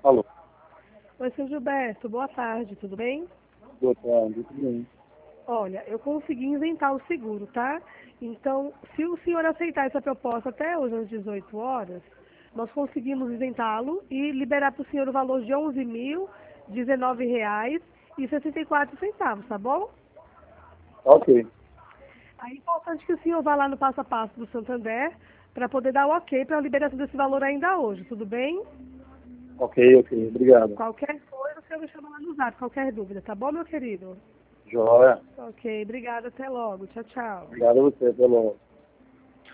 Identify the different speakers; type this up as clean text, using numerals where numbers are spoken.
Speaker 1: Alô.
Speaker 2: Oi, seu Gilberto, boa tarde, tudo bem?
Speaker 1: Boa tarde, tudo bem?
Speaker 2: Olha, eu consegui isentar o seguro, tá? Então, se o senhor aceitar essa proposta até hoje às 18 horas, nós conseguimos isentá-lo e liberar para o senhor o valor de R$ 11.019,64, tá bom?
Speaker 1: Ok.
Speaker 2: Aí é importante que o senhor vá lá no passo a passo do Santander para poder dar o ok para a liberação desse valor ainda hoje, tudo bem?
Speaker 1: Ok. Obrigado.
Speaker 2: Qualquer coisa, o senhor me chama lá no zap, qualquer dúvida, tá bom, meu querido?
Speaker 1: Joia.
Speaker 2: Ok, obrigada, até logo. Tchau, tchau.
Speaker 1: Obrigado a você. Até logo.